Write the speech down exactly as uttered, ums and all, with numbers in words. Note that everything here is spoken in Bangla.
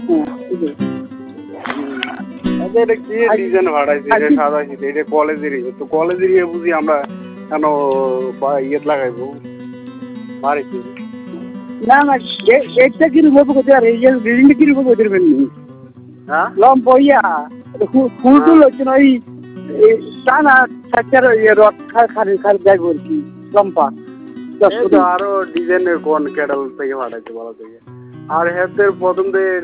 আচ্ছা এটা কি ডিজাইন ভাড়াইছে এটা সাজাইছি এটা কলেজেরই তো কলেজেরই বুঝি আমরা কেন ইয়ে লাগাইবো বাড়িতে না না গেটটা কিরকম হবে কোথায় আর এই যে বিল্ডিংটা কিরকম করতে পারবেন হ্যাঁ লম বইয়া ফুল টুল হচ্ছে না ওই টানা সাইডটার ইয়ে রড খারি খারি দেখবো আর কি লম্পা আরো ডিজাইনের কোন ক্যাটাল থেকে ভাড়াইছে বলা থেকে আর হেদের প্রথম দিয়ে